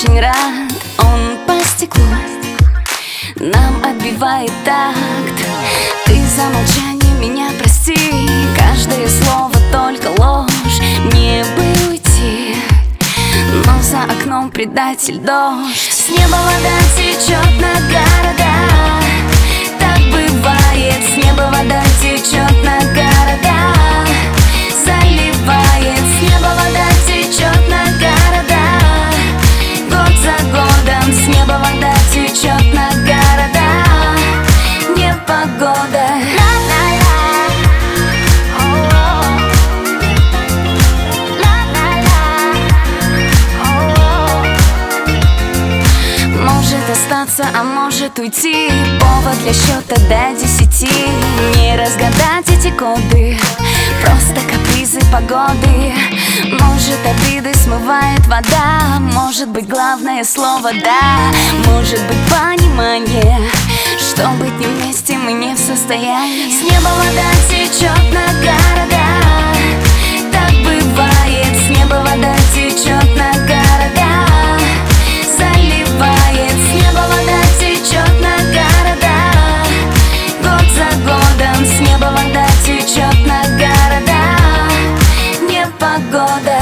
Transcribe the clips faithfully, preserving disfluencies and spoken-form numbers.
очень рад, он по стеклу нам отбивает такт. Ты за молчание меня прости, каждое слово только ложь. Мне бы уйти, но за окном предатель дождь. С неба вода течет на города, так бывает. С неба вода течет на города, заливает. С неба вода течет на города, год за годом. С неба вода течет на города, непогода. Может остаться, а может уйти, повод для счета до десяти. Не разгадать эти коды, просто капризы погоды. Может обиды смывает вода, может быть главное слово «да». Может быть понимание, что быть не вместе мы не в состоянии. С неба вода течет на города, так бывает. С неба вода течет на города, заливает. С неба вода течет на города, год за годом. С неба вода течет на города, непогода.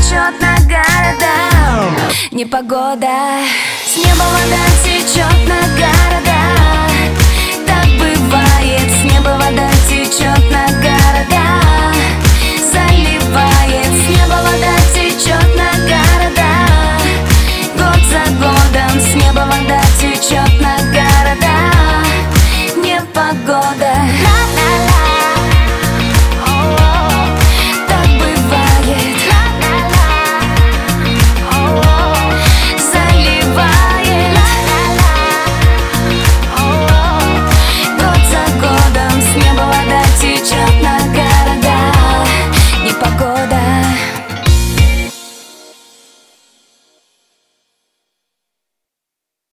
Непогода. С неба вода течет на